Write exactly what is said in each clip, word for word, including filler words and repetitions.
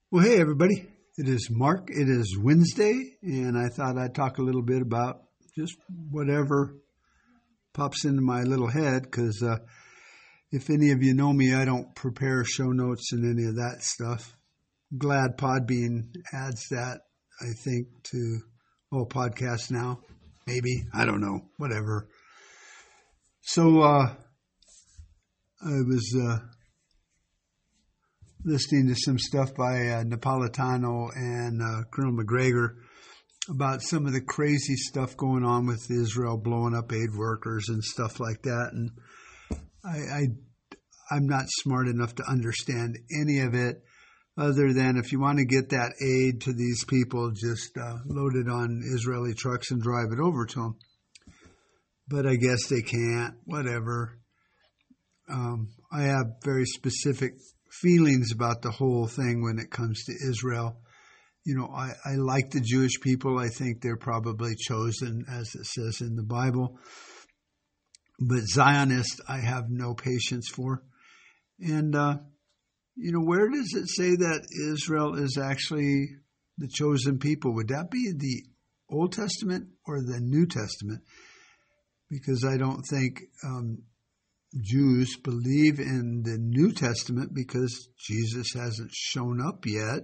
Well, hey, everybody. It is Mark. It is Wednesday, and I thought I'd talk a little bit about just whatever pops into my little head, because uh, if any of you know me, I don't prepare show notes and any of that stuff. Glad Podbean adds that, I think, to all podcasts now. Maybe. I don't know. Whatever. So uh, I was... Uh, listening to some stuff by uh, Napolitano and uh, Colonel McGregor about some of the crazy stuff going on with Israel blowing up aid workers and stuff like that. And I, I, I'm not smart enough to understand any of it other than if you want to get that aid to these people, just uh, load it on Israeli trucks and drive it over to them. But I guess they can't, whatever. Um, I have very specific feelings about the whole thing when it comes to Israel. You know, I, I like the Jewish people. I think they're probably chosen, as it says in the Bible. But Zionists, I have no patience for. And, uh, you know, where does it say that Israel is actually the chosen people? Would that be the Old Testament or the New Testament? Because I don't think... Um, Jews believe in the New Testament because Jesus hasn't shown up yet.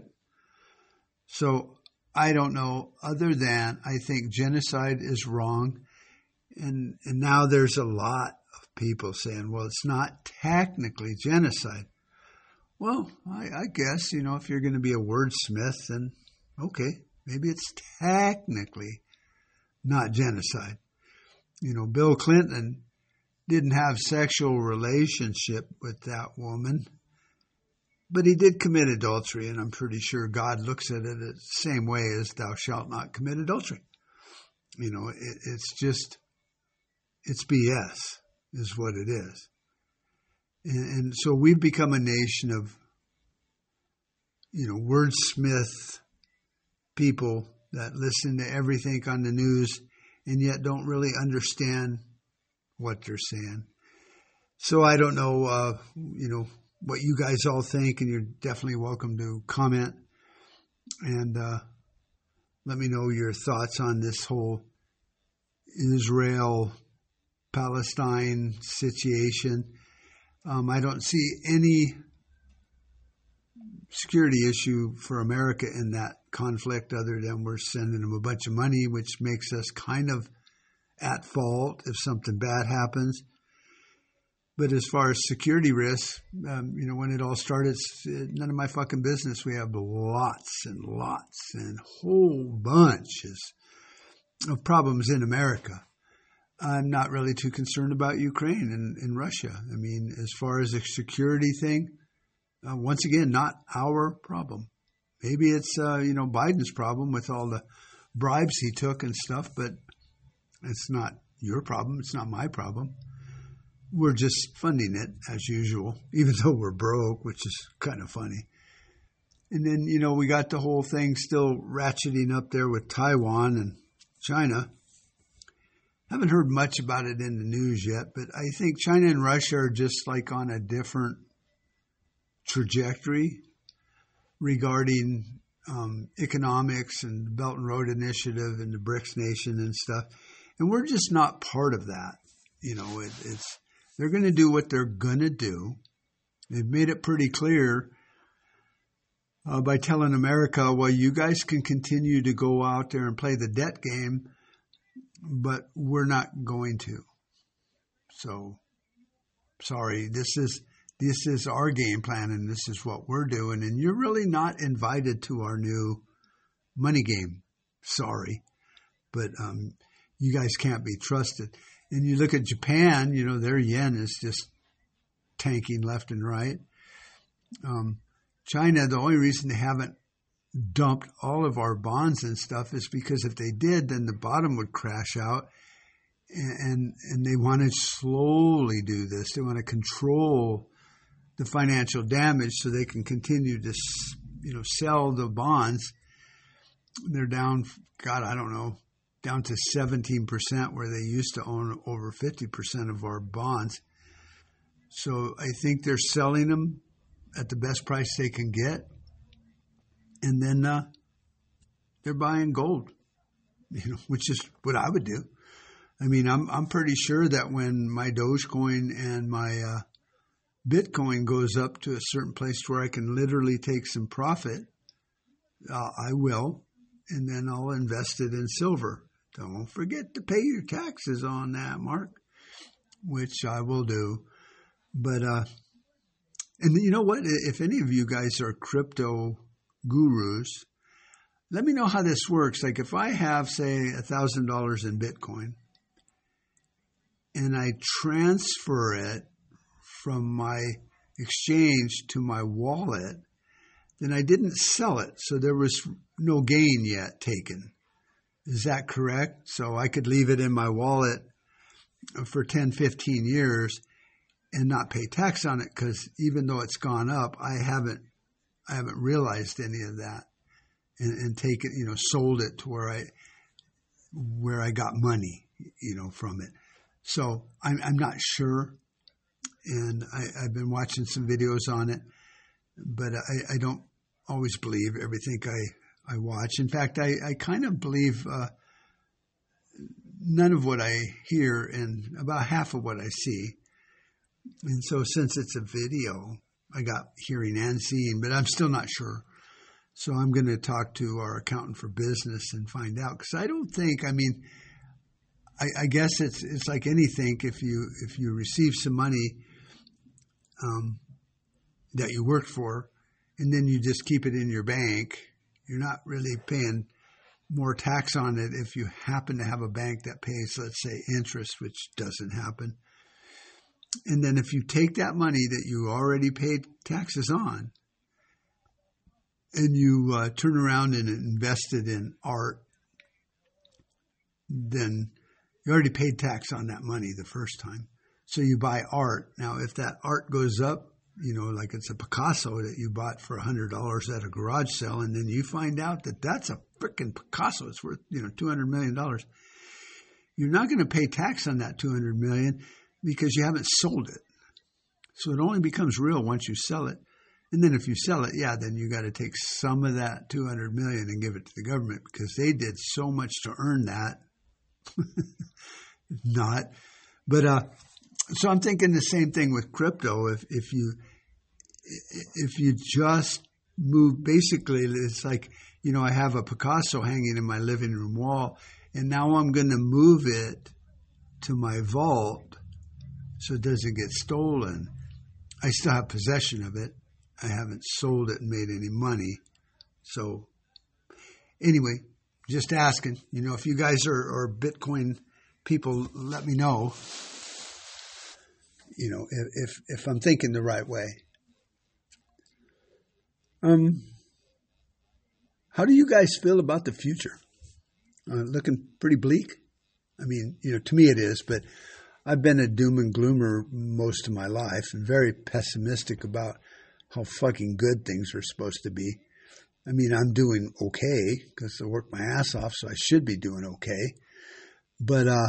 So I don't know, other than I think genocide is wrong. And, and now there's a lot of people saying, well, it's not technically genocide. Well, I, I guess, you know, if you're going to be a wordsmith, then okay, maybe it's technically not genocide. You know, Bill Clinton didn't have sexual relationship with that woman, but he did commit adultery, and I'm pretty sure God looks at it the same way as thou shalt not commit adultery. You know, it, it's just, it's B S is what it is. And, and so we've become a nation of, you know, wordsmith people that listen to everything on the news and yet don't really understand what they're saying. So I don't know, uh, you know, what you guys all think, and you're definitely welcome to comment and uh, let me know your thoughts on this whole Israel-Palestine situation. Um, I don't see any security issue for America in that conflict other than we're sending them a bunch of money, which makes us kind of at fault if something bad happens. But as far as security risks, um, you know, when it all started, it's none of my fucking business. We have lots and lots and whole bunches of problems in America. I'm not really too concerned about Ukraine and, and Russia. I mean, as far as a security thing, uh, once again, not our problem. Maybe it's, uh, you know, Biden's problem with all the bribes he took and stuff, but it's not your problem. It's not my problem. We're just funding it as usual, even though we're broke, which is kind of funny. And then, you know, we got the whole thing still ratcheting up there with Taiwan and China. Haven't heard much about it in the news yet, but I think China and Russia are just like on a different trajectory regarding um, economics and the Belt and Road Initiative and the BRICS nation and stuff. And we're just not part of that. You know, it, it's they're going to do what they're going to do. They've made it pretty clear uh, by telling America, well, you guys can continue to go out there and play the debt game, but we're not going to. So, sorry, this is this is our game plan, and this is what we're doing, and you're really not invited to our new money game. Sorry, but um. You guys can't be trusted. And you look at Japan, you know, their yen is just tanking left and right. Um, China, the only reason they haven't dumped all of our bonds and stuff is because if they did, then the bottom would crash out. And, and, and they want to slowly do this. They want to control the financial damage so they can continue to, you know, sell the bonds. They're down, God, I don't know, down to seventeen percent where they used to own over fifty percent of our bonds. So I think they're selling them at the best price they can get. and then uh, they're buying gold, you know, which is what I would do. I mean, I'm I'm pretty sure that when my Dogecoin and my uh, Bitcoin goes up to a certain place where I can literally take some profit, uh, I will, and then I'll invest it in silver. Don't forget to pay your taxes on that, Mark, which I will do. But, uh, and you know what? If any of you guys are crypto gurus, let me know how this works. Like if I have, say, one thousand dollars in Bitcoin, and I transfer it from my exchange to my wallet, then I didn't sell it. So there was no gain yet taken. Is that correct? So I could leave it in my wallet for ten, fifteen years and not pay tax on it because even though it's gone up, I haven't I haven't realized any of that and, and taken, you know, sold it to where I where I got money, you know, from it. So I'm, I'm not sure, and I, I've been watching some videos on it, but I, I don't always believe everything I, I watch. In fact, I, I kind of believe uh, none of what I hear and about half of what I see. And so since it's a video, I got hearing and seeing, but I'm still not sure. So I'm going to talk to our accountant for business and find out, because I don't think, I mean, I, I guess it's it's like anything. If you if you receive some money um, that you worked for, and then you just keep it in your bank, you're not really paying more tax on it if you happen to have a bank that pays, let's say, interest, which doesn't happen. And then if you take that money that you already paid taxes on, and you uh, turn around and invest it in art, then you already paid tax on that money the first time. So you buy art. Now, if that art goes up, you know, like it's a Picasso that you bought for one hundred dollars at a garage sale, and then you find out that that's a freaking Picasso. It's worth, you know, two hundred million dollars. You're not going to pay tax on that two hundred million dollars because you haven't sold it. So it only becomes real once you sell it. And then if you sell it, yeah, then you got to take some of that two hundred million dollars and give it to the government because they did so much to earn that. Not, but uh, so I'm thinking the same thing with crypto. If if you if you just move, basically, it's like, you know, I have a Picasso hanging in my living room wall, and now I'm going to move it to my vault so it doesn't get stolen. I still have possession of it. I haven't sold it and made any money. So anyway, just asking, you know, if you guys are, are Bitcoin people, let me know, you know, if, if, if I'm thinking the right way. Um, how do you guys feel about the future? Uh, looking pretty bleak? I mean, you know, to me it is, but I've been a doom and gloomer most of my life and very pessimistic about how fucking good things are supposed to be. I mean, I'm doing okay because I work my ass off, so I should be doing okay. But uh,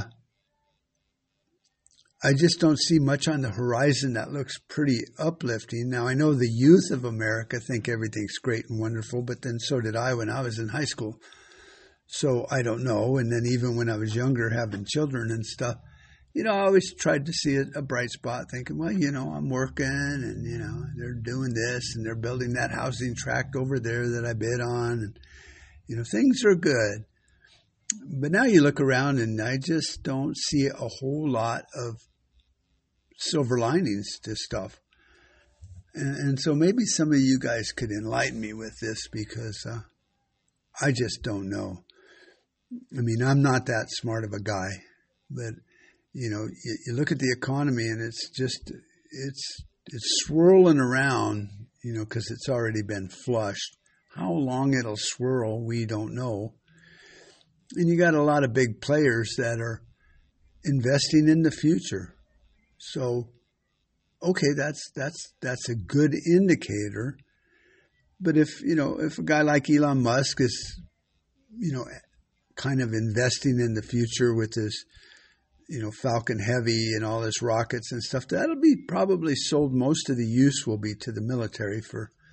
I just don't see much on the horizon that looks pretty uplifting. Now, I know the youth of America think everything's great and wonderful, but then so did I when I was in high school. So I don't know. And then even when I was younger, having children and stuff, you know, I always tried to see a, a bright spot, thinking, well, you know, I'm working and, you know, they're doing this and they're building that housing tract over there that I bid on. And, you know, things are good. But now you look around and I just don't see a whole lot of silver linings to stuff. And, and so maybe some of you guys could enlighten me with this because uh, I just don't know. I mean, I'm not that smart of a guy, but you know, you, you look at the economy and it's just, it's, it's swirling around, you know, because it's already been flushed. How long it'll swirl, we don't know. And you got a lot of big players that are investing in the future. So, okay, that's, that's, that's a good indicator. But if, you know, if a guy like Elon Musk is, you know, kind of investing in the future with his, you know, Falcon Heavy and all his rockets and stuff, that'll be probably sold. Most of the use will be to the military for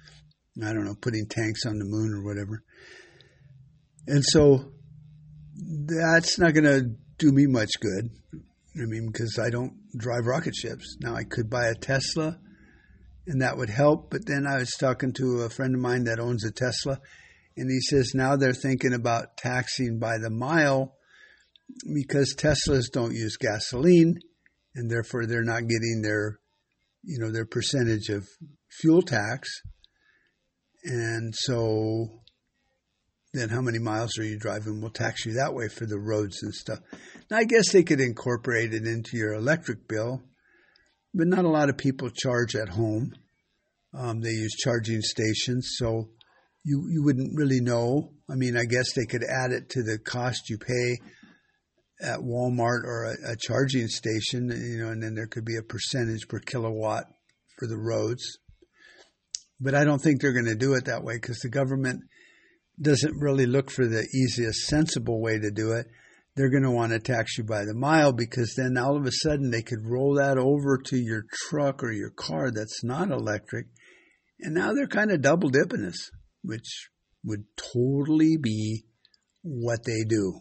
I don't know, putting tanks on the moon or whatever. And so that's not going to do me much good. I mean, because I don't drive rocket ships. Now, I could buy a Tesla, and that would help. But then I was talking to a friend of mine that owns a Tesla, and he says now they're thinking about taxing by the mile because Teslas don't use gasoline, and therefore they're not getting their, you know, their percentage of fuel tax. And so then how many miles are you driving? We'll tax you that way for the roads and stuff. Now, I guess they could incorporate it into your electric bill, but not a lot of people charge at home. Um, they use charging stations, so you you wouldn't really know. I mean, I guess they could add it to the cost you pay at Walmart or a, a charging station, you know, and then there could be a percentage per kilowatt for the roads. But I don't think they're going to do it that way because the government doesn't really look for the easiest, sensible way to do it. They're going to want to tax you by the mile because then all of a sudden they could roll that over to your truck or your car that's not electric. And now they're kind of double dipping us, which would totally be what they do.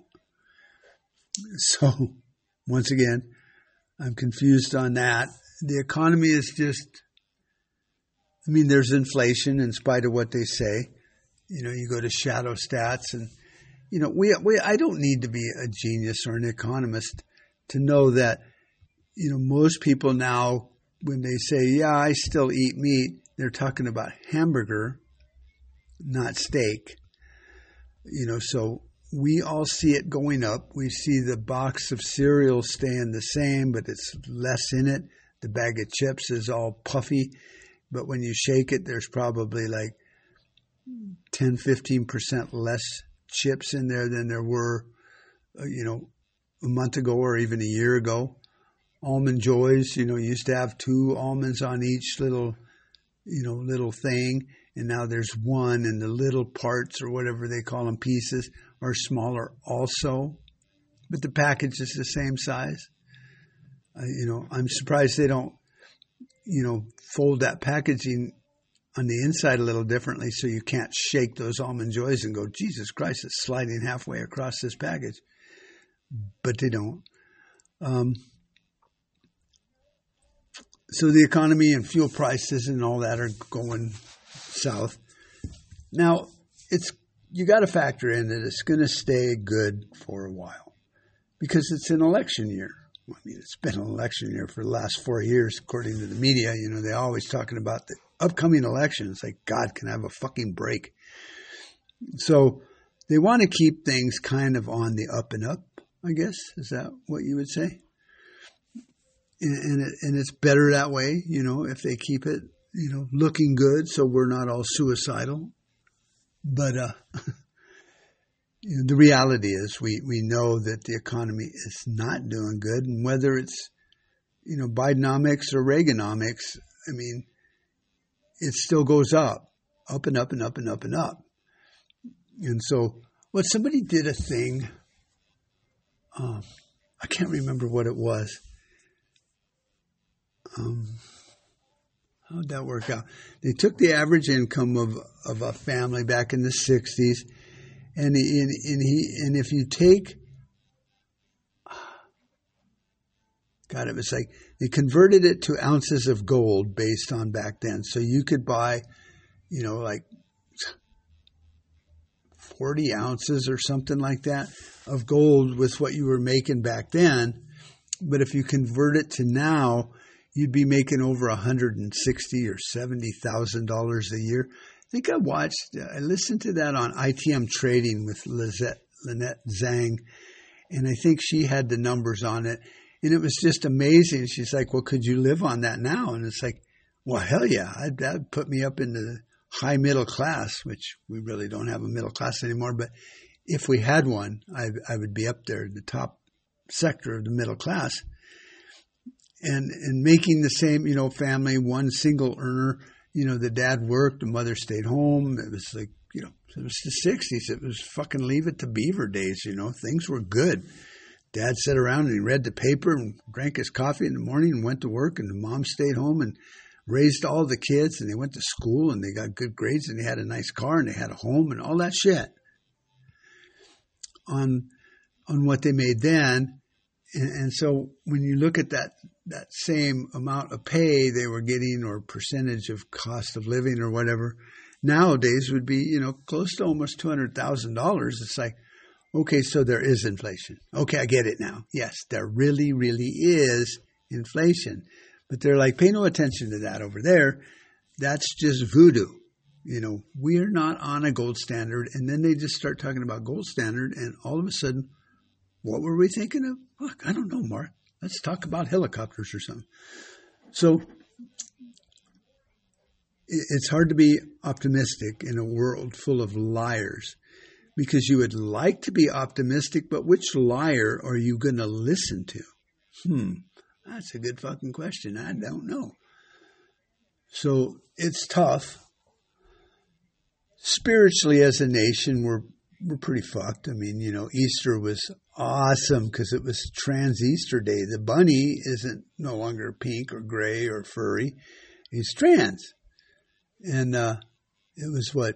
So once again, I'm confused on that. The economy is just, I mean, there's inflation in spite of what they say. You know, you go to Shadow Stats and, you know, we, we, I don't need to be a genius or an economist to know that, you know, most people now, when they say, yeah, I still eat meat, they're talking about hamburger, not steak. You know, so we all see it going up. We see the box of cereal staying the same, but it's less in it. The bag of chips is all puffy, but when you shake it, there's probably like ten, fifteen percent less chips in there than there were, uh, you know, a month ago or even a year ago. Almond Joys, you know, used to have two almonds on each little, you know, little thing. And now there's one, and the little parts or whatever they call them, pieces, are smaller also. But the package is the same size. Uh, you know, I'm surprised they don't, you know, fold that packaging on the inside a little differently so you can't shake those Almond Joys and go, Jesus Christ, it's sliding halfway across this package. But they don't. Um, so the economy and fuel prices and all that are going south. Now, it's you got to factor in that it's going to stay good for a while because it's an election year. I mean, it's been an election year for the last four years, according to the media. You know, they're always talking about the upcoming election. It's like, God, can I have a fucking break? So they want to keep things kind of on the up and up, I guess. Is that what you would say? And, and, it, and it's better that way, you know, if they keep it, you know, looking good so we're not all suicidal. But uh, you know, the reality is we, we know that the economy is not doing good. And whether it's, you know, Bidenomics or Reaganomics, I mean, it still goes up, up and up and up and up and up. And so, well, somebody did a thing. Um, I can't remember what it was. Um, how'd that work out? They took the average income of, of a family back in the sixties, and, he, and, and, he, and if you take, God, it was like, they converted it to ounces of gold based on back then. So you could buy, you know, like forty ounces or something like that of gold with what you were making back then. But if you convert it to now, you'd be making over one hundred sixty thousand or seventy thousand dollars a year. I think I watched, I listened to that on I T M Trading with Lizette, Lynette Zhang, and I think she had the numbers on it. And it was just amazing. She's like, well, could you live on that now? And it's like, well, hell yeah. I'd, that'd put me up in the high middle class, which we really don't have a middle class anymore. But if we had one, I, I would be up there in the top sector of the middle class. And, and making the same, you know, family, one single earner, you know, the dad worked, the mother stayed home. It was like, you know, it was the sixties. It was fucking leave it to beaver days, you know, things were good. Dad sat around and he read the paper and drank his coffee in the morning and went to work, and the mom stayed home and raised all the kids and they went to school and they got good grades and they had a nice car and they had a home and all that shit on on what they made then. And, and so when you look at that that same amount of pay they were getting or percentage of cost of living or whatever, nowadays would be, you know, close to almost two hundred thousand dollars. It's like, okay, so there is inflation. Okay, I get it now. Yes, there really, really is inflation. But they're like, pay no attention to that over there. That's just voodoo. You know, we're not on a gold standard. And then they just start talking about gold standard. And all of a sudden, what were we thinking of? Fuck, I don't know, Mark. Let's talk about helicopters or something. So it's hard to be optimistic in a world full of liars, because you would like to be optimistic, but which liar are you going to listen to? Hmm, that's a good fucking question. I don't know. So it's tough. Spiritually, as a nation, we're we're pretty fucked. I mean, you know, Easter was awesome because it was Trans Easter Day. The bunny isn't no longer pink or gray or furry. He's trans. And uh, it was what?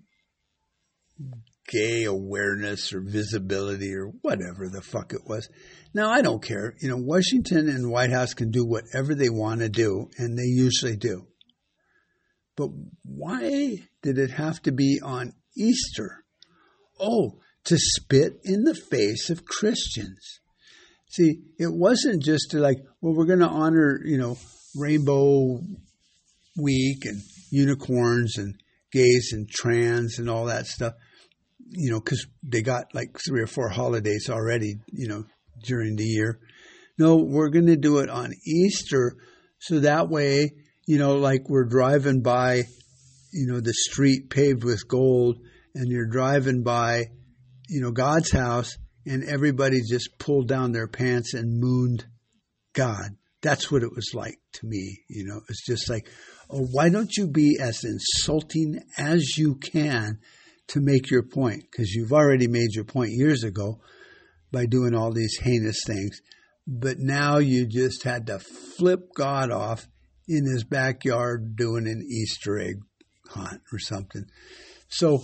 Gay awareness or visibility or whatever the fuck it was. Now, I don't care. You know, Washington and the White House can do whatever they want to do, and they usually do. But why did it have to be on Easter? Oh, to spit in the face of Christians. See, it wasn't just to like, well, we're going to honor, you know, Rainbow Week and unicorns and gays and trans and all that stuff, you know, because they got like three or four holidays already, you know, during the year. No, we're going to do it on Easter. So that way, you know, like we're driving by, you know, the street paved with gold, and you're driving by, you know, God's house, and everybody just pulled down their pants and mooned God. That's what it was like to me. You know, it's just like, oh, why don't you be as insulting as you can to make your point? Because you've already made your point years ago by doing all these heinous things. But now you just had to flip God off in his backyard doing an Easter egg hunt or something. So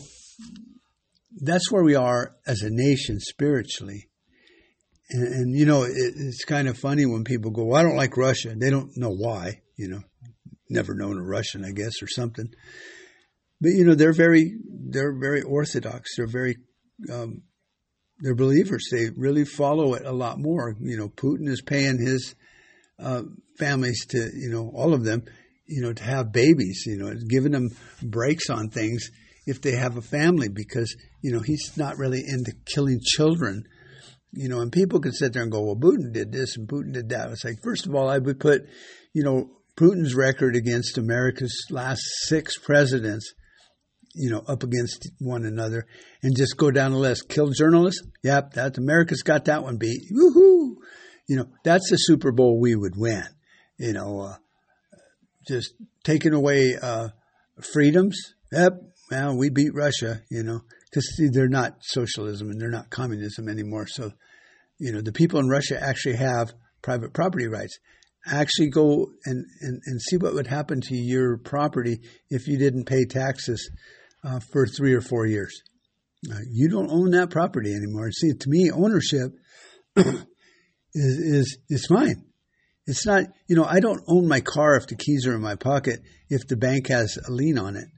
that's where we are as a nation spiritually. And, and you know, it, it's kind of funny when people go, well, I don't like Russia. They don't know why, you know, never known a Russian, I guess, or something. But, you know, they're very, they're very orthodox. They're very, um, they're believers. They really follow it a lot more. You know, Putin is paying his uh, families to, you know, all of them, you know, to have babies, you know, giving them breaks on things if they have a family, because, you know, he's not really into killing children, you know, and people can sit there and go, well, Putin did this and Putin did that. It's like, first of all, I would put, you know, Putin's record against America's last six presidents, you know, up against one another, and just go down the list. Kill journalists? Yep, that America's got that one beat. Woohoo! You know, that's the Super Bowl we would win. You know, uh, just taking away uh, freedoms. Yep, well, we beat Russia, you know, because they're not socialism and they're not communism anymore. So, you know, the people in Russia actually have private property rights. Actually go and, and, and see what would happen to your property if you didn't pay taxes uh, for three or four years. Uh, you don't own that property anymore. See, to me, ownership is, is is mine. It's not, you know, I don't own my car if the keys are in my pocket, if the bank has a lien on it.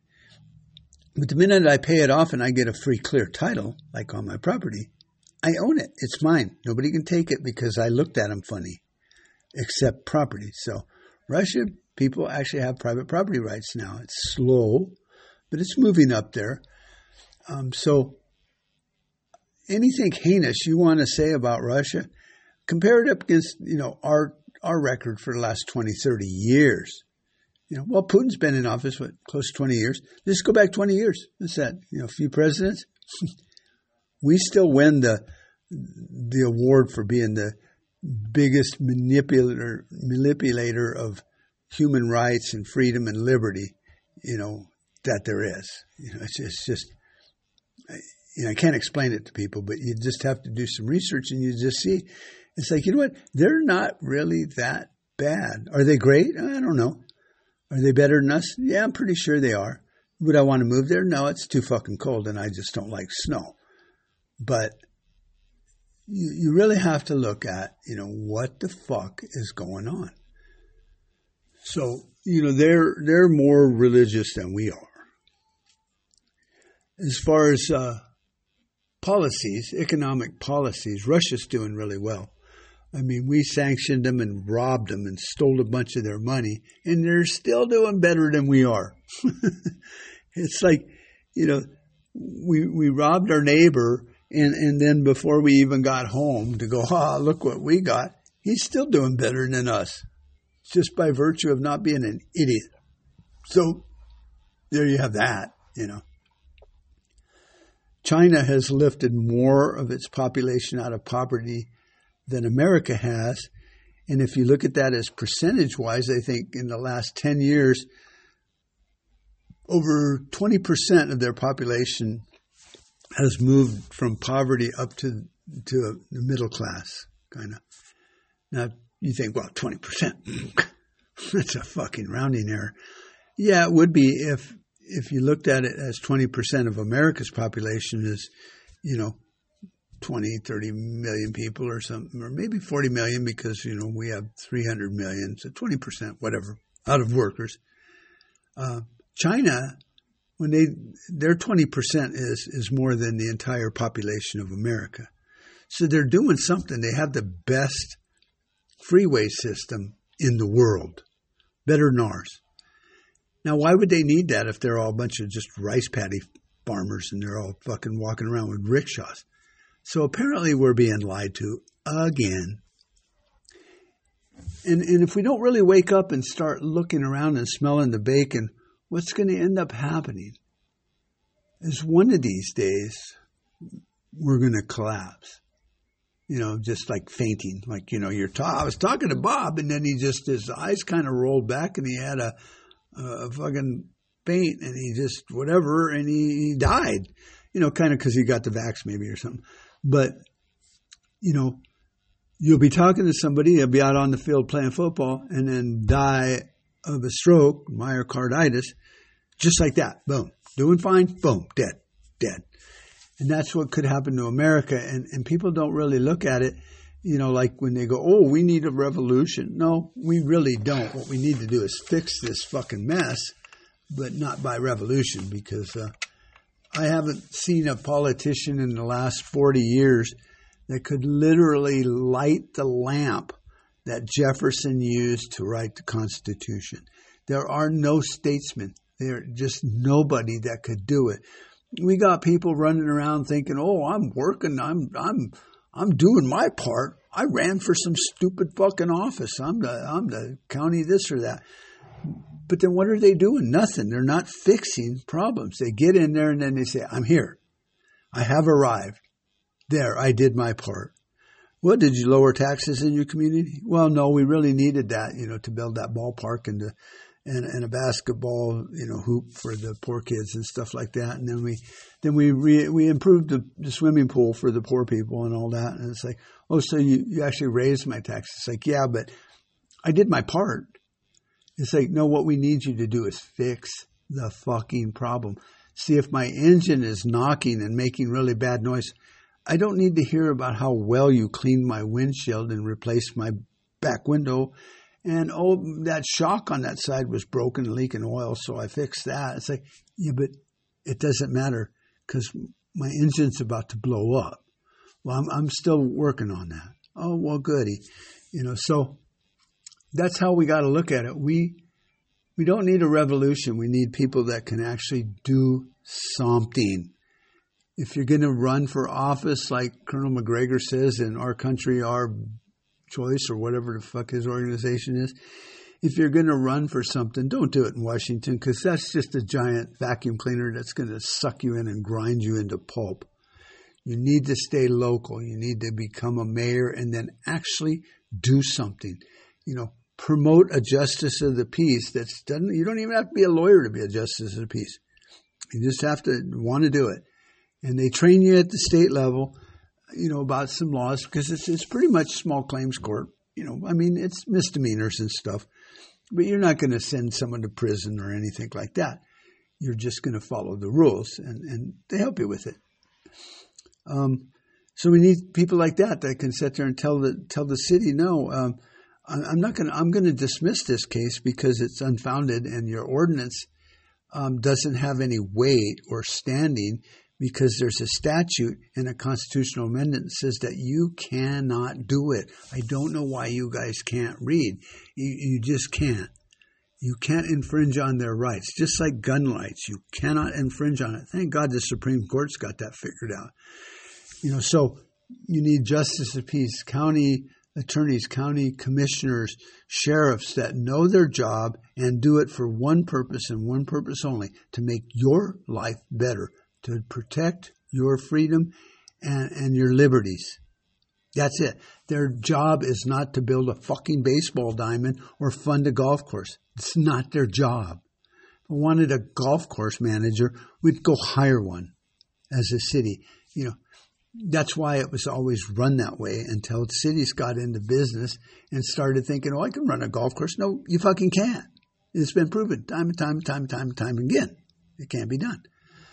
But the minute I pay it off and I get a free clear title, like on my property, I own it. It's mine. Nobody can take it because I looked at them funny, except property. So Russia, people actually have private property rights now. It's slow, but it's moving up there. Um, so anything heinous you want to say about Russia, compare it up against, you know, our our record for the last twenty, thirty years. You know, well, Putin's been in office, what, close to twenty years. Let's go back twenty years. What's that? You know, a few presidents. We still win the the award for being the biggest manipulator manipulator of human rights and freedom and liberty, you know, that there is. You know, it's, it's just, you know, I can't explain it to people, but you just have to do some research and you just see. It's like, you know what? They're not really that bad. Are they great? I don't know. Are they better than us? Yeah, I'm pretty sure they are. Would I want to move there? No, it's too fucking cold and I just don't like snow. But you, you really have to look at, you know, what the fuck is going on. So, you know, they're, they're more religious than we are. As far as uh, policies, economic policies, Russia's doing really well. I mean, we sanctioned them and robbed them and stole a bunch of their money, and they're still doing better than we are. It's like, you know, we we robbed our neighbor, and, and then before we even got home to go, ah, look what we got, he's still doing better than us, just by virtue of not being an idiot. So there you have that, you know. China has lifted more of its population out of poverty than America has. And if you look at that as percentage-wise, I think in the last ten years, over twenty percent of their population has moved from poverty up to to the middle class, kind of. Now, you think, well, twenty percent, that's a fucking rounding error. Yeah, it would be if if you looked at it as twenty percent of America's population is, you know, twenty, thirty million people or something, or maybe forty million because, you know, we have three hundred million, so twenty percent, whatever, out of workers. Uh, China, when they, their twenty percent is, is more than the entire population of America. So they're doing something. They have the best freeway system in the world, better than ours. Now, why would they need that if they're all a bunch of just rice paddy farmers and they're all fucking walking around with rickshaws? So apparently we're being lied to again. And and if we don't really wake up and start looking around and smelling the bacon, what's going to end up happening is one of these days we're going to collapse. You know, just like fainting. Like, you know, you're ta- I was talking to Bob, and then he just, his eyes kind of rolled back and he had a, a fucking faint, and he just, whatever, and he, he died. You know, kind of because he got the vax maybe or something. But, you know, you'll be talking to somebody, they'll be out on the field playing football, and then die of a stroke, myocarditis, just like that. Boom. Doing fine. Boom. Dead. Dead. And that's what could happen to America. And, and people don't really look at it, you know, like when they go, oh, we need a revolution. No, we really don't. What we need to do is fix this fucking mess, but not by revolution, because uh, I haven't seen a politician in the last forty years that could literally light the lamp that Jefferson used to write the Constitution. There are no statesmen. There just nobody that could do it. We got people running around thinking, "Oh, I'm working. I'm I'm I'm doing my part. I ran for some stupid fucking office. I'm the I'm the county this or that." But then what are they doing? Nothing. They're not fixing problems. They get in there and then they say, "I'm here. I have arrived. There, I did my part." Well, did you lower taxes in your community? Well, no, we really needed that, you know, to build that ballpark and to And, and a basketball, you know, hoop for the poor kids and stuff like that. And then we, then we re, we improved the, the swimming pool for the poor people and all that. And it's like, oh, so you, you actually raised my taxes? It's like, yeah, but I did my part. It's like, no, what we need you to do is fix the fucking problem. See, if my engine is knocking and making really bad noise, I don't need to hear about how well you cleaned my windshield and replaced my back window. And, oh, that shock on that side was broken and leaking oil, so I fixed that. It's like, yeah, but it doesn't matter because my engine's about to blow up. Well, I'm, I'm still working on that. Oh, well, goody. You know, so that's how we got to look at it. We we don't need a revolution. We need people that can actually do something. If you're going to run for office, like Colonel McGregor says, in our country, our choice or whatever the fuck his organization is, if you're going to run for something, don't do it in Washington, because that's just a giant vacuum cleaner that's going to suck you in and grind you into pulp. You need to stay local. You need to become a mayor and then actually do something. You know, promote a justice of the peace. That's doesn't. You don't even have to be a lawyer to be a justice of the peace. You just have to want to do it. And they train you at the state level, you know, about some laws, because it's it's pretty much small claims court. You know, I mean, it's misdemeanors and stuff. But you're not going to send someone to prison or anything like that. You're just going to follow the rules, and, and they help you with it. Um, so we need people like that that can sit there and tell the tell the city, no, um, I'm not going. I'm going to dismiss this case because it's unfounded, and your ordinance um, doesn't have any weight or standing because there's a statute and a constitutional amendment that says that you cannot do it. I don't know why you guys can't read. You, you just can't. You can't infringe on their rights, just like gun rights. You cannot infringe on it. Thank God the Supreme Court's got that figured out. You know, so you need justice of peace, county attorneys, county commissioners, sheriffs that know their job and do it for one purpose and one purpose only, to make your life better, to protect your freedom and, and your liberties. That's it. Their job is not to build a fucking baseball diamond or fund a golf course. It's not their job. If I wanted a golf course manager, we'd go hire one as a city. You know, that's why it was always run that way until cities got into business and started thinking, oh, I can run a golf course. No, you fucking can't. It's been proven time and time and time and time and time again. It can't be done.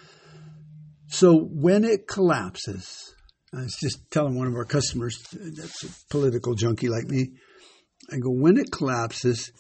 So when it collapses, I was just telling one of our customers, that's a political junkie like me, I go, when it collapses,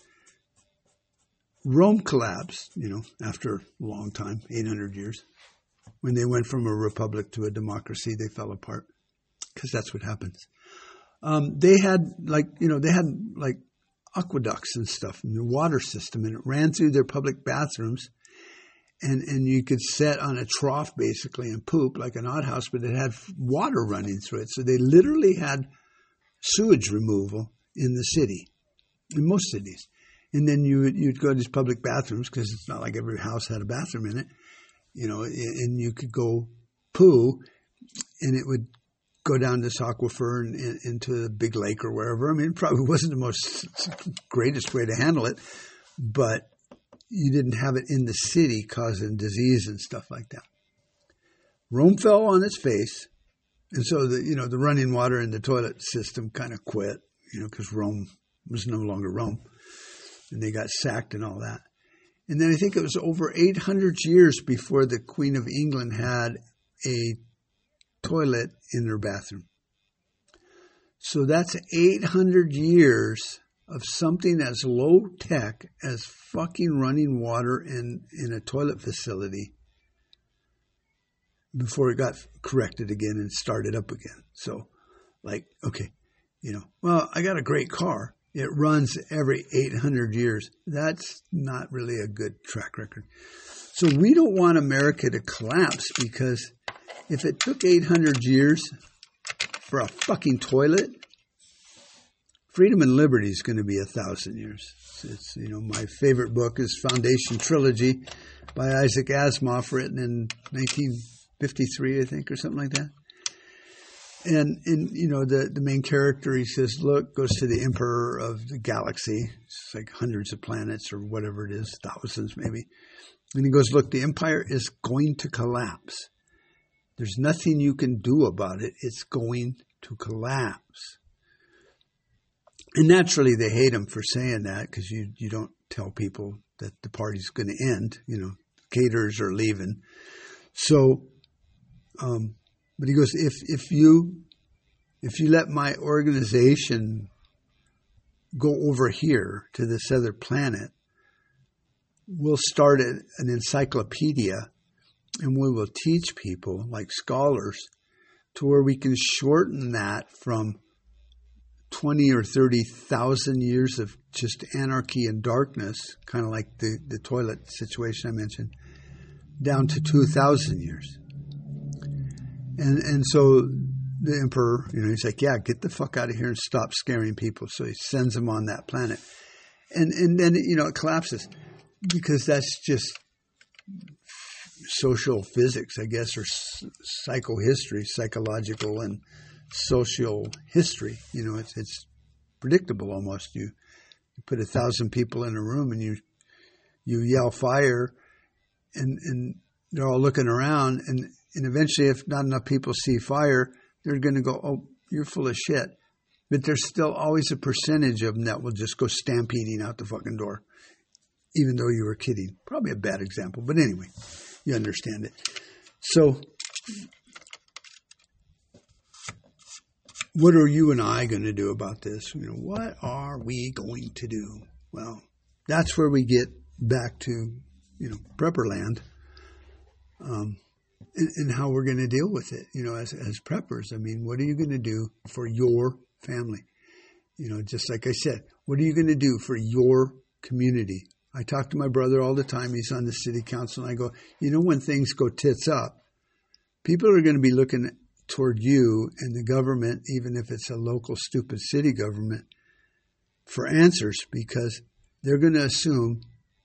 Rome collapsed, you know, after a long time, eight hundred years. When they went from a republic to a democracy, they fell apart, because that's what happens. Um, they had like, you know, they had like aqueducts and stuff in the water system, and it ran through their public bathrooms, and, and you could sit on a trough basically and poop like an outhouse, but it had water running through it. So they literally had sewage removal in the city, in most cities. And then you would, you'd go to these public bathrooms, because it's not like every house had a bathroom in it. You know, and you could go poo, and it would go down this aquifer and, and into the big lake or wherever. I mean, it probably wasn't the most greatest way to handle it, but you didn't have it in the city causing disease and stuff like that. Rome fell on its face, and so the you know the running water in the toilet system kind of quit, you know, because Rome was no longer Rome, and they got sacked and all that. And then I think it was over eight hundred years before the Queen of England had a toilet in her bathroom. So that's eight hundred years of something as low tech as fucking running water in, in a toilet facility before it got corrected again and started up again. So, like, okay, you know, well, I got a great car. It runs every eight hundred years. That's not really a good track record. So we don't want America to collapse, because if it took eight hundred years for a fucking toilet, freedom and liberty is going to be a thousand years. It's, you know, my favorite book is Foundation Trilogy by Isaac Asimov, written in nineteen fifty-three, I think, or something like that. And, and you know, the, the main character, he says, look, goes to the emperor of the galaxy. It's like hundreds of planets or whatever it is, thousands maybe. And he goes, look, the empire is going to collapse. There's nothing you can do about it. It's going to collapse. And naturally, they hate him for saying that, because you, you don't tell people that the party's going to end. You know, caterers are leaving. So, um, but he goes, if if you if you let my organization go over here to this other planet, we'll start an encyclopedia, and we will teach people, like scholars, to where we can shorten that from twenty or thirty thousand years of just anarchy and darkness, kind of like the, the toilet situation I mentioned, down to two thousand years. And and so the emperor, you know, he's like, yeah, get the fuck out of here and stop scaring people. So he sends them on that planet. And and then, you know, it collapses, because that's just social physics, I guess, or psychohistory, psychological and social history. You know, it's it's predictable almost. You, you put a thousand people in a room and you you yell fire, and, and they're all looking around, and And eventually, if not enough people see fire, they're going to go, oh, you're full of shit. But there's still always a percentage of them that will just go stampeding out the fucking door, even though you were kidding. Probably a bad example, but anyway, you understand it. So what are you and I going to do about this? You know, what are we going to do? Well, that's where we get back to, you know, prepper land, um, and, and how we're going to deal with it, you know, as, as preppers. I mean, what are you going to do for your family? You know, just like I said, what are you going to do for your community? I talk to my brother all the time. He's on the city council, and I go, you know, when things go tits up, people are going to be looking toward you and the government, even if it's a local stupid city government, for answers, because they're going to assume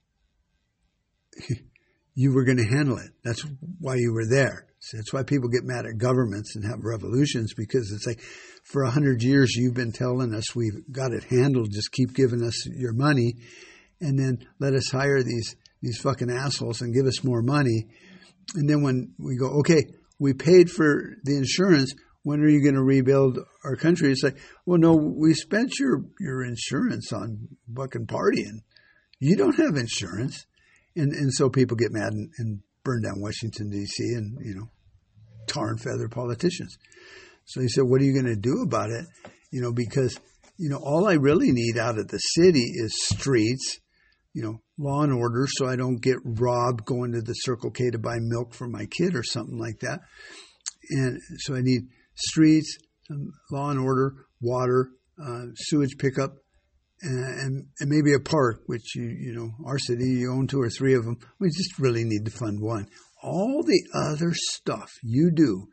you were going to handle it. That's why you were there. So that's why people get mad at governments and have revolutions, because it's like, for a hundred years you've been telling us we've got it handled. Just keep giving us your money, and then let us hire these these fucking assholes and give us more money. And then when we go, okay, we paid for the insurance, when are you going to rebuild our country? It's like, well, no, we spent your, your insurance on fucking partying. You don't have insurance. And and so people get mad and, and burn down Washington, D C and, you know, tar and feather politicians. So he said, what are you going to do about it? You know, because, you know, all I really need out of the city is streets, you know, law and order, so I don't get robbed going to the Circle K to buy milk for my kid or something like that. And so I need streets, um, law and order, water, uh, sewage pickup, and, and and maybe a park, which, you you know, our city, you own two or three of them. We just really need to fund one. All the other stuff you do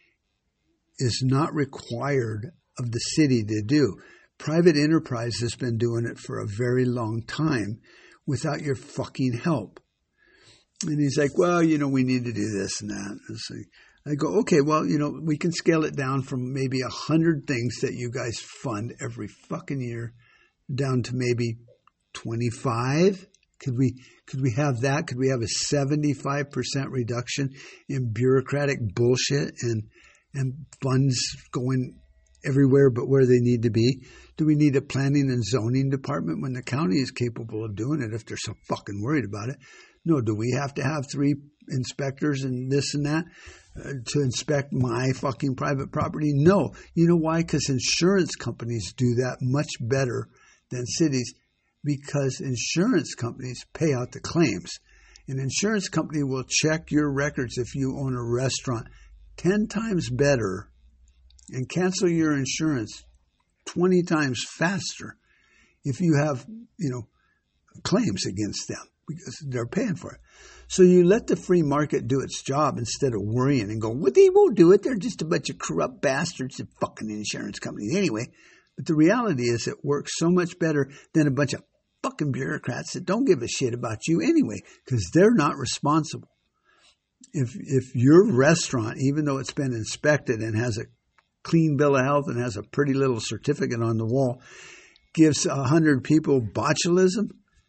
is not required of the city to do. Private enterprise has been doing it for a very long time without your fucking help. And he's like, well, you know, we need to do this and that. And so I go, okay, well, you know, we can scale it down from maybe a hundred things that you guys fund every fucking year down to maybe twenty-five. Could we, could we have that? Could we have a seventy-five percent reduction in bureaucratic bullshit and, and funds going everywhere but where they need to be? Do we need a planning and zoning department when the county is capable of doing it if they're so fucking worried about it? No. Do we have to have three inspectors and this and that uh, to inspect my fucking private property? No. You know why? Because insurance companies do that much better than cities, because insurance companies pay out the claims. An insurance company will check your records if you own a restaurant ten times better and cancel your insurance twenty times faster if you have, you know, claims against them, because they're paying for it. So you let the free market do its job instead of worrying and going, well, they won't do it. They're just a bunch of corrupt bastards and fucking insurance companies anyway. But the reality is it works so much better than a bunch of fucking bureaucrats that don't give a shit about you anyway, because they're not responsible. If if your restaurant, even though it's been inspected and has a clean bill of health and has a pretty little certificate on the wall, gives a hundred people botulism,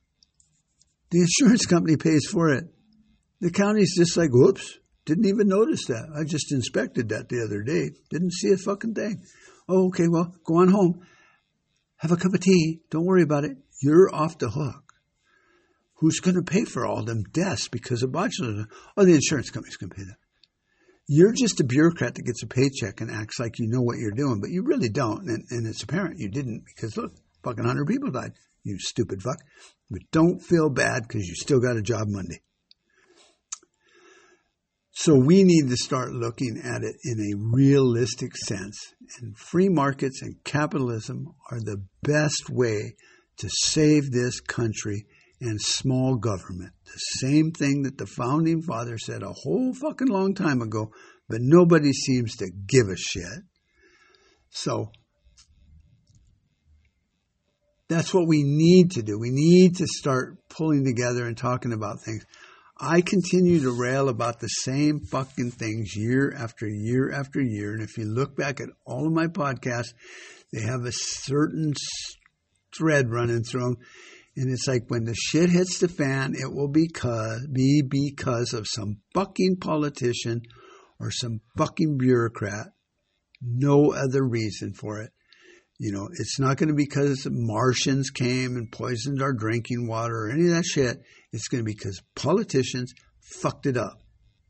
the insurance company pays for it. The county's just like, whoops, didn't even notice that. I just inspected that the other day. Didn't see a fucking thing. Oh, okay, well, go on home. Have a cup of tea. Don't worry about it. You're off the hook. Who's going to pay for all them deaths because of botulism? Oh, the insurance company's going to pay that. You're just a bureaucrat that gets a paycheck and acts like you know what you're doing, but you really don't. And, and it's apparent you didn't, because look, fucking hundred people died. You stupid fuck. But don't feel bad, because you still got a job Monday. So we need to start looking at it in a realistic sense. And free markets and capitalism are the best way to save this country and small government. The same thing that the founding fathers said a whole fucking long time ago, but nobody seems to give a shit. So that's what we need to do. We need to start pulling together and talking about things. I continue to rail about the same fucking things year after year after year. And if you look back at all of my podcasts, they have a certain thread running through them. And it's like, when the shit hits the fan, it will because, be because of some fucking politician or some fucking bureaucrat. No other reason for it. You know, it's not going to be because Martians came and poisoned our drinking water or any of that shit. It's going to be because politicians fucked it up.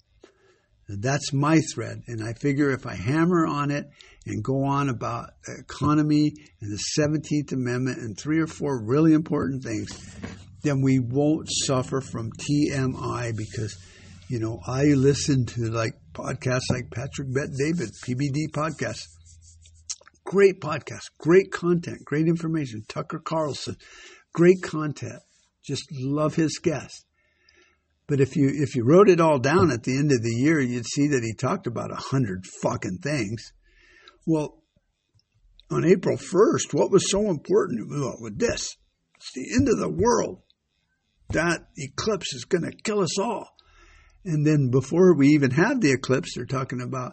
That's my thread. And I figure if I hammer on it and go on about the economy and the seventeenth Amendment and three or four really important things, then we won't suffer from T M I because, you know, I listen to like podcasts like Patrick Bet-David, P B D podcast. Great podcast, great content, great information. Tucker Carlson, great content. Just love his guests. But if you if you wrote it all down at the end of the year, you'd see that he talked about a hundred fucking things. Well, on April first, what was so important? Well, with this, it's the end of the world. That eclipse is going to kill us all. And then before we even have the eclipse, they're talking about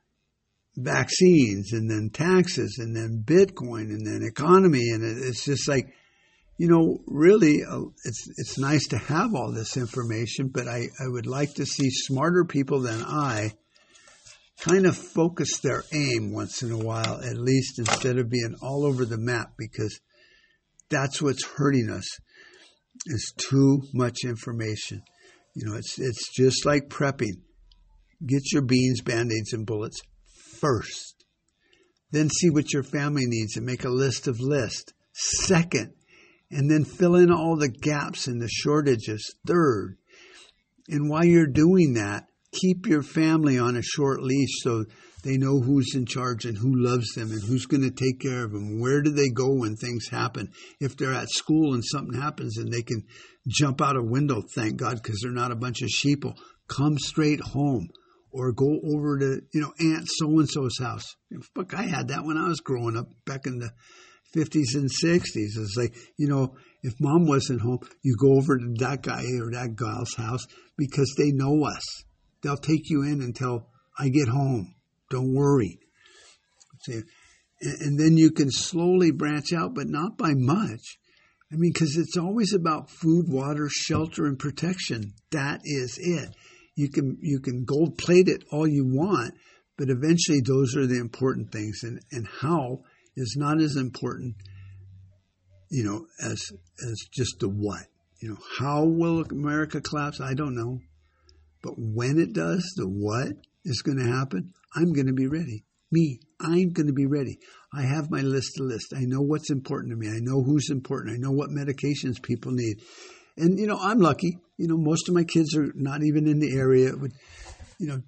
vaccines and then taxes and then Bitcoin and then economy. And it's just like, you know, really, uh, it's it's nice to have all this information, but I, I would like to see smarter people than I kind of focus their aim once in a while, at least, instead of being all over the map, because that's what's hurting us, is too much information. You know, it's it's just like prepping. Get your beans, Band-Aids, and bullets first. Then see what your family needs and make a list of lists. Second. And then fill in all the gaps and the shortages. Third. And while you're doing that, keep your family on a short leash so they know who's in charge and who loves them and who's going to take care of them. Where do they go when things happen? If they're at school and something happens and they can jump out a window, thank God, because they're not a bunch of sheeple. Come straight home or go over to, you know, Aunt so-and-so's house. Fuck, I had that when I was growing up back in the fifties and sixties. It's like, you know, if mom wasn't home, you go over to that guy or that gal's house because they know us. They'll take you in until I get home. Don't worry. See, and then you can slowly branch out, but not by much. I mean, because it's always about food, water, shelter, and protection. That is it. You can you can gold plate it all you want, but eventually those are the important things. And, and how is not as important, you know, as as just the what. You know, how will America collapse? I don't know. But when it does, the what is going to happen, I'm going to be ready. Me, I'm going to be ready. I have my list to list. I know what's important to me. I know who's important. I know what medications people need. And, you know, I'm lucky. You know, most of my kids are not even in the area. Would, you know,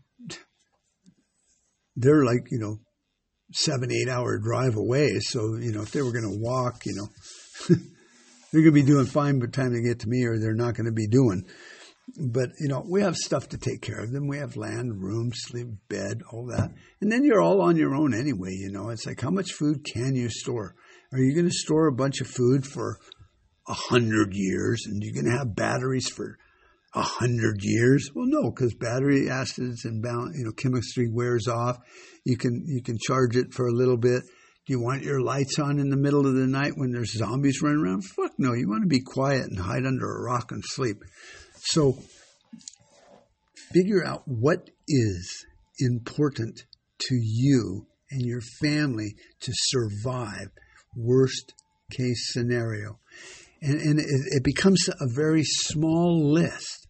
they're like, you know, seven, eight hour drive away. So, you know, if they were going to walk, you know, they're going to be doing fine by the time they get to me, or they're not going to be doing. But, you know, we have stuff to take care of them. We have land, room, sleep, bed, all that. And then you're all on your own anyway, you know. It's like, how much food can you store? Are you going to store a bunch of food for a hundred years and you're going to have batteries for a hundred years? Well, no, because battery acids and, you know, chemistry wears off. You can, you can charge it for a little bit. Do you want your lights on in the middle of the night when there's zombies running around? Fuck no. You want to be quiet and hide under a rock and sleep. So figure out what is important to you and your family to survive worst case scenario. And, and it, it becomes a very small list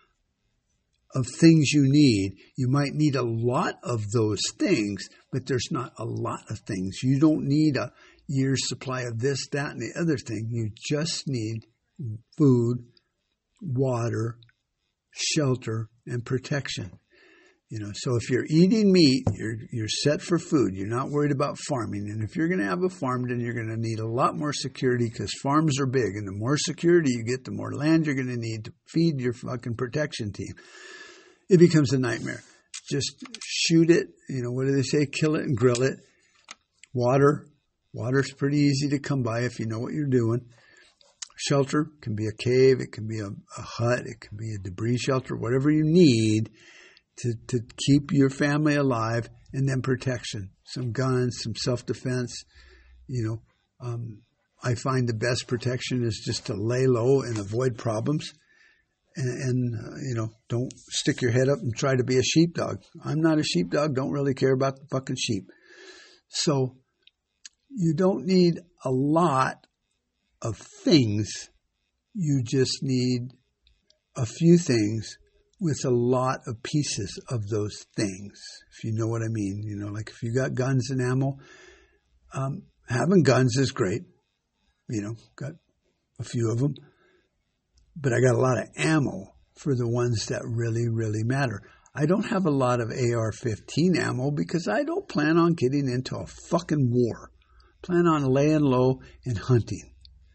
of things you need. You might need a lot of those things, but there's not a lot of things. You don't need a year's supply of this, that, and the other thing. You just need food, water, shelter, and protection. You know, so if you're eating meat, you're you're set for food. You're not worried about farming. And if you're going to have a farm, then you're going to need a lot more security because farms are big. And the more security you get, the more land you're going to need to feed your fucking protection team. It becomes a nightmare. Just shoot it. You know, what do they say? Kill it and grill it. Water. Water's pretty easy to come by if you know what you're doing. Shelter can be a cave, it can be a, a hut, it can be a debris shelter, whatever you need to, to keep your family alive, and then protection. Some guns, some self-defense. You know, um, I find the best protection is just to lay low and avoid problems. And, and uh, you know, don't stick your head up and try to be a sheepdog. I'm not a sheepdog, don't really care about the fucking sheep. So, You don't need a lot of things. You just need a few things with a lot of pieces of those things, if you know what I mean. You know, like if you got guns and ammo, um, having guns is great. You know, got a few of them. But I got a lot of ammo for the ones that really, really matter. I don't have a lot of A R fifteen ammo because I don't plan on getting into a fucking war. Plan on laying low and hunting.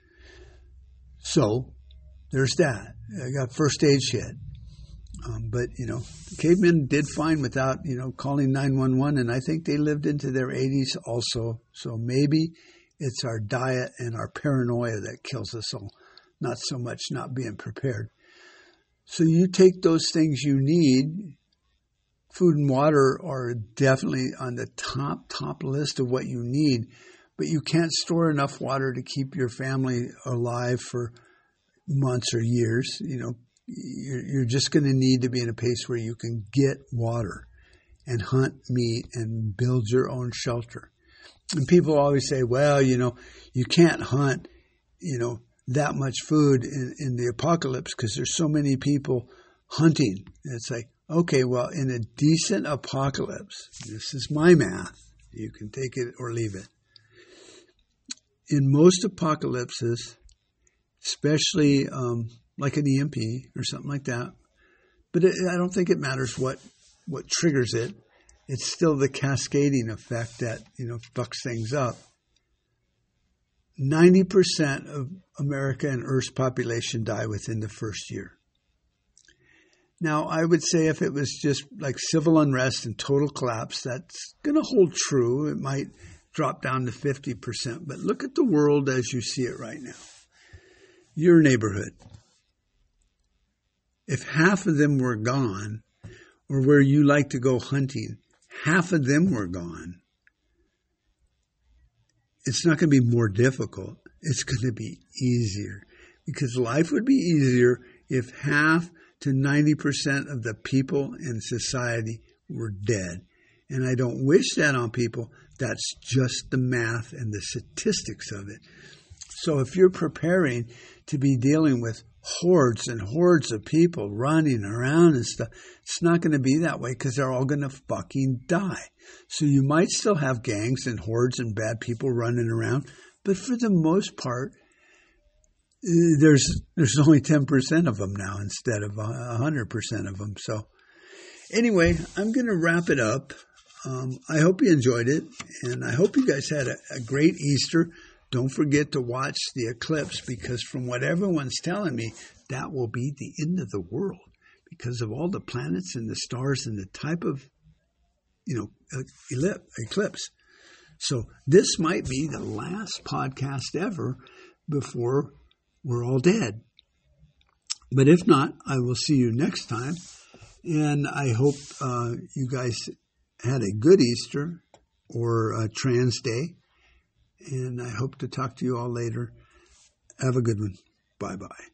So, there's that. I got first aid shit. Um, but, you know, the cavemen did fine without, you know, calling nine one one, and I think they lived into their eighties also. So maybe it's our diet and our paranoia that kills us all, not so much not being prepared. So you take those things you need. Food and water are definitely on the top, top list of what you need, but you can't store enough water to keep your family alive for months or years. You know, you're, you're just going to need to be in a place where you can get water and hunt meat and build your own shelter. And people always say, well, you know, you can't hunt, you know, that much food in, in the apocalypse because there's so many people hunting. And it's like, okay, well, in a decent apocalypse, this is my math. You can take it or leave it. In most apocalypses, especially um, like an E M P or something like that, but it, I don't think it matters what, what triggers it. It's still the cascading effect that, you know, fucks things up. ninety percent of America and Earth's population die within the first year. Now, I would say if it was just like civil unrest and total collapse, that's going to hold true. It might drop down to fifty percent. But look at the world as you see it right now. Your neighborhood. If half of them were gone, or where you like to go hunting, half of them were gone, it's not going to be more difficult. It's going to be easier. Because life would be easier if half to ninety percent of the people in society were dead. And I don't wish that on people. That's just the math and the statistics of it. So if you're preparing to be dealing with hordes and hordes of people running around and stuff, it's not going to be that way because they're all going to fucking die. So you might still have gangs and hordes and bad people running around, but for the most part, there's there's only ten percent of them now instead of one hundred percent of them. So anyway, I'm going to wrap it up. Um, I hope you enjoyed it, and I hope you guys had a, a great Easter. Don't forget to watch the eclipse because from what everyone's telling me, that will be the end of the world because of all the planets and the stars and the type of, you know, eclipse. So this might be the last podcast ever before we're all dead. But if not, I will see you next time. And I hope uh, you guys had a good Easter or a trans day. And I hope to talk to you all later. Have a good one. Bye-bye.